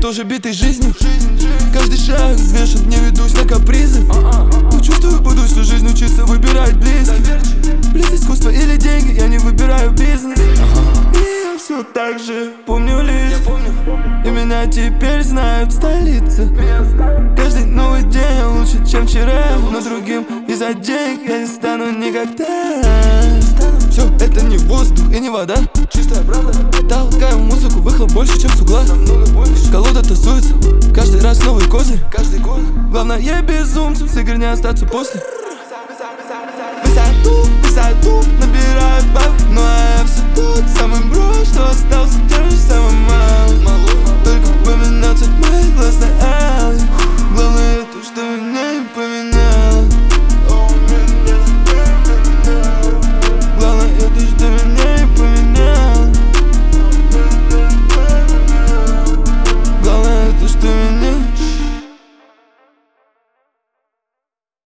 тоже битый жизнью. Каждый шаг взвешен, не ведусь на капризы. Но чувствую, буду всю жизнь учиться выбирать близких. Близ искусство или деньги, я не выбираю бизнес. И я все так же помню лица. И меня теперь знают в столице. Каждый новый день лучше, чем вчера. Но другим из-за денег я не стану никогда. Все, это не воздух и не вода. Чистая правда. Толкаем музыку, выхлоп больше, чем с угла. Колода тусуется, каждый раз новый козырь. Каждый год. Главное, безумцем с игры не остаться после. Высоту, набираю баб, но я все